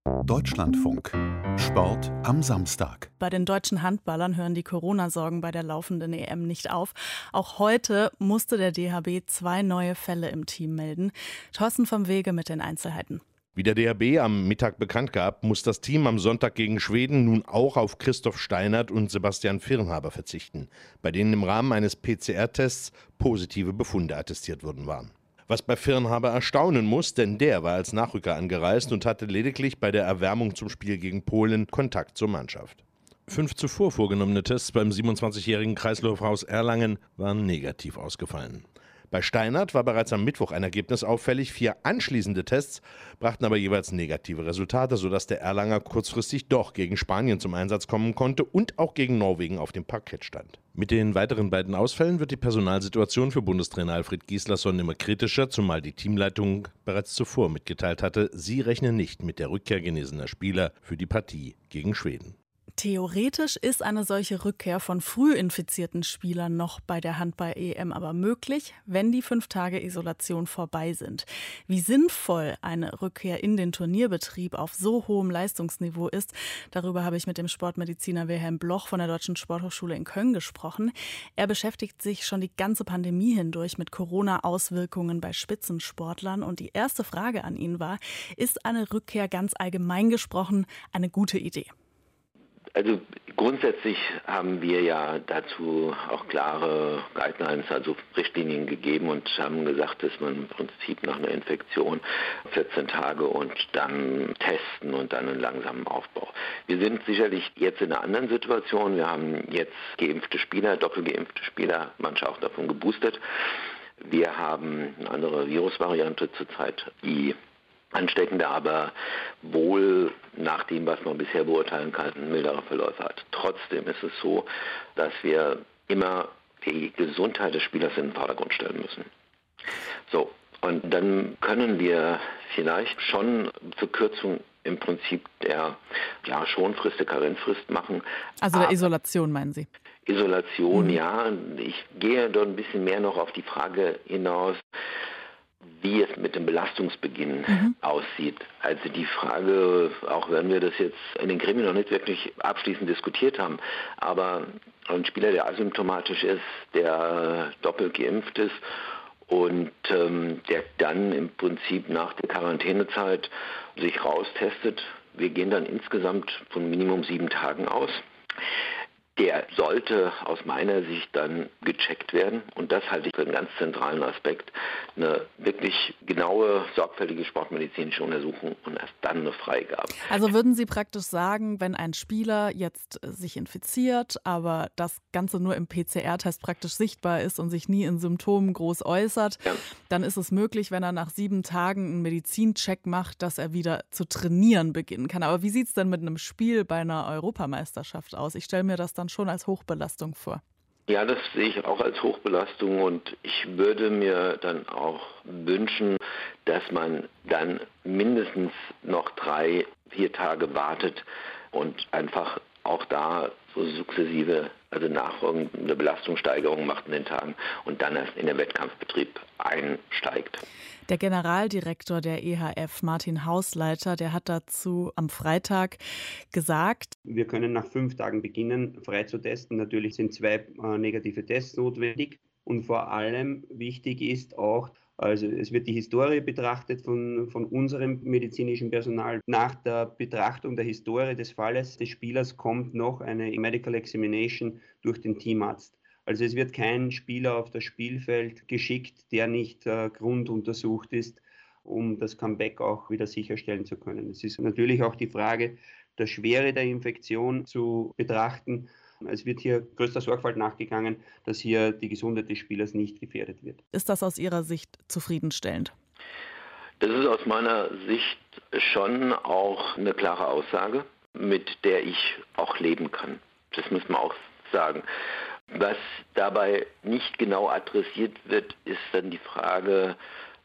Deutschlandfunk. Sport am Samstag. Bei den deutschen Handballern hören die Corona-Sorgen bei der laufenden EM nicht auf. Auch heute musste der DHB 2 neue Fälle im Team melden. Thorsten vom Wege mit den Einzelheiten. Wie der DHB am Mittag bekannt gab, muss das Team am Sonntag gegen Schweden nun auch auf Christoph Steinert und Sebastian Firnhaber verzichten, bei denen im Rahmen eines PCR-Tests positive Befunde attestiert worden waren. Was bei Firnhaber erstaunen muss, denn der war als Nachrücker angereist und hatte lediglich bei der Erwärmung zum Spiel gegen Polen Kontakt zur Mannschaft. 5 zuvor vorgenommene Tests beim 27-jährigen Kreisläufer aus Erlangen waren negativ ausgefallen. Bei Steinert war bereits am Mittwoch ein Ergebnis auffällig. 4 anschließende Tests brachten aber jeweils negative Resultate, sodass der Erlanger kurzfristig doch gegen Spanien zum Einsatz kommen konnte und auch gegen Norwegen auf dem Parkett stand. Mit den weiteren beiden Ausfällen wird die Personalsituation für Bundestrainer Alfred Gislason immer kritischer, zumal die Teamleitung bereits zuvor mitgeteilt hatte, sie rechnen nicht mit der Rückkehr genesener Spieler für die Partie gegen Schweden. Theoretisch ist eine solche Rückkehr von früh infizierten Spielern noch bei der Handball-EM aber möglich, wenn die 5 Tage Isolation vorbei sind. Wie sinnvoll eine Rückkehr in den Turnierbetrieb auf so hohem Leistungsniveau ist, darüber habe ich mit dem Sportmediziner Wilhelm Bloch von der Deutschen Sporthochschule in Köln gesprochen. Er beschäftigt sich schon die ganze Pandemie hindurch mit Corona-Auswirkungen bei Spitzensportlern. Und die erste Frage an ihn war, ist eine Rückkehr ganz allgemein gesprochen eine gute Idee? Also grundsätzlich haben wir ja dazu auch klare Guidelines, also Richtlinien gegeben und haben gesagt, dass man im Prinzip nach einer Infektion 14 Tage und dann testen und dann einen langsamen Aufbau. Wir sind sicherlich jetzt in einer anderen Situation. Wir haben jetzt geimpfte Spieler, doppelgeimpfte Spieler, manche auch davon geboostert. Wir haben eine andere Virusvariante zurzeit, die ansteckender, aber wohl nach dem, was man bisher beurteilen kann, mildere Verläufe hat. Trotzdem ist es so, dass wir immer die Gesundheit des Spielers in den Vordergrund stellen müssen. So, und dann können wir vielleicht schon zur Kürzung im Prinzip der Schonfrist, der Karenzfrist machen. Also der Isolation, meinen Sie? Isolation, ja. Ich gehe dort ein bisschen mehr noch auf die Frage hinaus, wie es mit dem Belastungsbeginn aussieht. Also die Frage, auch wenn wir das jetzt in den Gremien noch nicht wirklich abschließend diskutiert haben, aber ein Spieler, der asymptomatisch ist, der doppelt geimpft ist und der dann im Prinzip nach der Quarantänezeit sich raustestet, wir gehen dann insgesamt von Minimum 7 Tagen aus. Der sollte aus meiner Sicht dann gecheckt werden und das halte ich für einen ganz zentralen Aspekt, eine wirklich genaue, sorgfältige sportmedizinische Untersuchung und erst dann eine Freigabe. Also würden Sie praktisch sagen, wenn ein Spieler jetzt sich infiziert, aber das Ganze nur im PCR-Test praktisch sichtbar ist und sich nie in Symptomen groß äußert, dann ist es möglich, wenn er nach 7 Tagen einen Medizincheck macht, dass er wieder zu trainieren beginnen kann. Aber wie sieht es denn mit einem Spiel bei einer Europameisterschaft aus? Ich stelle mir das dann schon als Hochbelastung vor. Ja, das sehe ich auch als Hochbelastung und ich würde mir dann auch wünschen, dass man dann mindestens noch 3-4 Tage wartet und einfach auch da so sukzessive, also nachfolgende Belastungssteigerungen macht in den Tagen und dann erst in den Wettkampfbetrieb einsteigt. Der Generaldirektor der EHF, Martin Hausleiter, der hat dazu am Freitag gesagt: Wir können nach 5 Tagen beginnen, frei zu testen. Natürlich sind 2 negative Tests notwendig. Und vor allem wichtig ist auch, also es wird die Historie betrachtet von unserem medizinischen Personal. Nach der Betrachtung der Historie des Falles des Spielers kommt noch eine Medical Examination durch den Teamarzt. Also es wird kein Spieler auf das Spielfeld geschickt, der nicht grunduntersucht ist, um das Comeback auch wieder sicherstellen zu können. Es ist natürlich auch die Frage der Schwere der Infektion zu betrachten. Es wird hier größter Sorgfalt nachgegangen, dass hier die Gesundheit des Spielers nicht gefährdet wird. Ist das aus Ihrer Sicht zufriedenstellend? Das ist aus meiner Sicht schon auch eine klare Aussage, mit der ich auch leben kann. Das muss man auch sagen. Was dabei nicht genau adressiert wird, ist dann die Frage,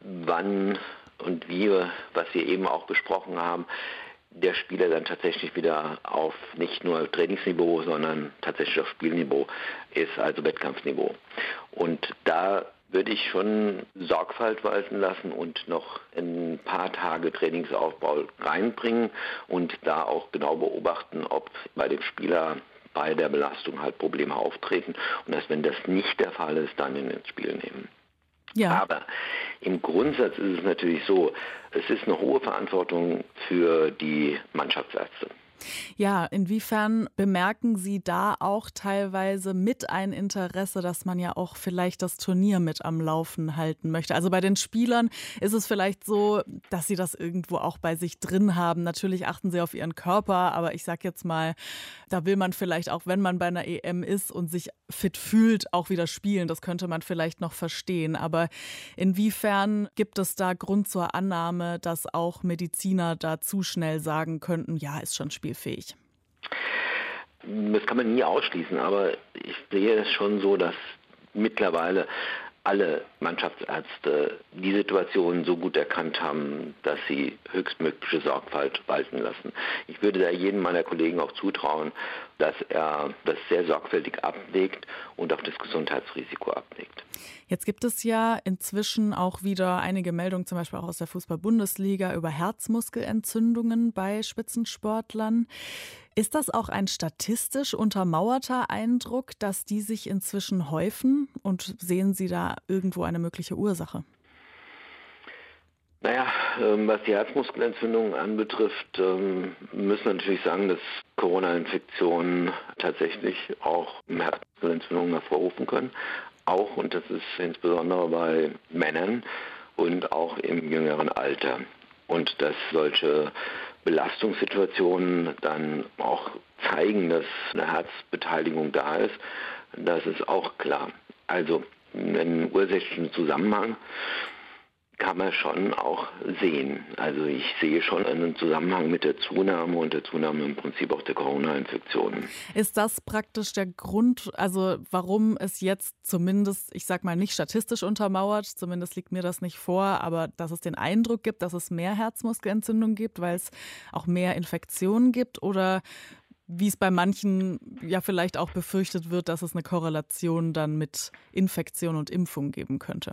wann und wie, was wir eben auch besprochen haben, der Spieler dann tatsächlich wieder auf nicht nur Trainingsniveau, sondern tatsächlich auf Spielniveau ist, also Wettkampfniveau. Und da würde ich schon Sorgfalt walten lassen und noch ein paar Tage Trainingsaufbau reinbringen und da auch genau beobachten, ob bei dem Spieler bei der Belastung halt Probleme auftreten und dass, wenn das nicht der Fall ist, dann ins Spiel nehmen. Ja. Aber im Grundsatz ist es natürlich so, es ist eine hohe Verantwortung für die Mannschaftsärzte. Ja, inwiefern bemerken Sie da auch teilweise mit ein Interesse, dass man ja auch vielleicht das Turnier mit am Laufen halten möchte? Also bei den Spielern ist es vielleicht so, dass sie das irgendwo auch bei sich drin haben. Natürlich achten sie auf ihren Körper, aber ich sag jetzt mal, da will man vielleicht auch, wenn man bei einer EM ist und sich fit fühlt, auch wieder spielen. Das könnte man vielleicht noch verstehen. Aber inwiefern gibt es da Grund zur Annahme, dass auch Mediziner da zu schnell sagen könnten, ja, ist schon spielfähig? Das kann man nie ausschließen, aber ich sehe es schon so, dass mittlerweile alle Mannschaftsärzte die Situation so gut erkannt haben, dass sie höchstmögliche Sorgfalt walten lassen. Ich würde da jedem meiner Kollegen auch zutrauen, dass er das sehr sorgfältig abwägt und auch das Gesundheitsrisiko abwägt. Jetzt gibt es ja inzwischen auch wieder einige Meldungen, zum Beispiel auch aus der Fußball-Bundesliga, über Herzmuskelentzündungen bei Spitzensportlern. Ist das auch ein statistisch untermauerter Eindruck, dass die sich inzwischen häufen? Und sehen Sie da irgendwo eine mögliche Ursache? Naja, was die Herzmuskelentzündungen anbetrifft, müssen wir natürlich sagen, dass Corona-Infektionen tatsächlich auch Herzmuskelentzündungen hervorrufen können. Auch, und das ist insbesondere bei Männern und auch im jüngeren Alter. Und dass solche Belastungssituationen dann auch zeigen, dass eine Herzbeteiligung da ist, das ist auch klar. Also einen ursächlichen Zusammenhang kann man schon auch sehen. Also ich sehe schon einen Zusammenhang mit der Zunahme und der Zunahme im Prinzip auch der Corona-Infektionen. Ist das praktisch der Grund, also warum es jetzt zumindest, ich sag mal nicht statistisch untermauert, zumindest liegt mir das nicht vor, aber dass es den Eindruck gibt, dass es mehr Herzmuskelentzündung gibt, weil es auch mehr Infektionen gibt, oder wie es bei manchen ja vielleicht auch befürchtet wird, dass es eine Korrelation dann mit Infektion und Impfung geben könnte?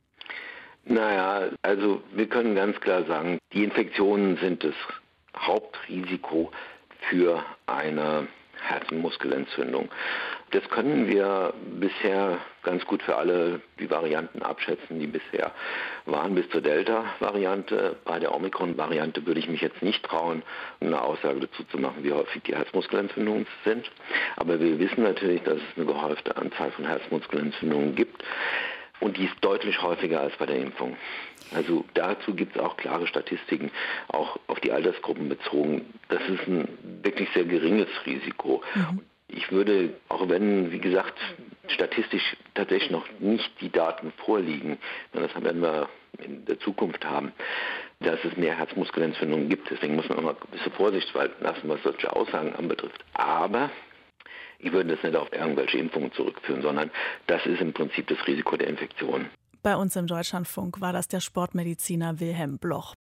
Naja, also wir können ganz klar sagen, die Infektionen sind das Hauptrisiko für eine Herzmuskelentzündung. Das können wir bisher ganz gut für alle die Varianten abschätzen, die bisher waren, bis zur Delta-Variante. Bei der Omikron-Variante würde ich mich jetzt nicht trauen, eine Aussage dazu zu machen, wie häufig die Herzmuskelentzündungen sind. Aber wir wissen natürlich, dass es eine gehäufte Anzahl von Herzmuskelentzündungen gibt. Und die ist deutlich häufiger als bei der Impfung. Also dazu gibt es auch klare Statistiken, auch auf die Altersgruppen bezogen. Das ist ein wirklich sehr geringes Risiko. Mhm. Ich würde, auch wenn, wie gesagt, statistisch tatsächlich noch nicht die Daten vorliegen, das werden wir in der Zukunft haben, dass es mehr Herzmuskelentzündungen gibt. Deswegen muss man immer ein bisschen Vorsicht walten lassen, was solche Aussagen anbetrifft. Aber ich würde das nicht auf irgendwelche Impfungen zurückführen, sondern das ist im Prinzip das Risiko der Infektion. Bei uns im Deutschlandfunk war das der Sportmediziner Wilhelm Bloch.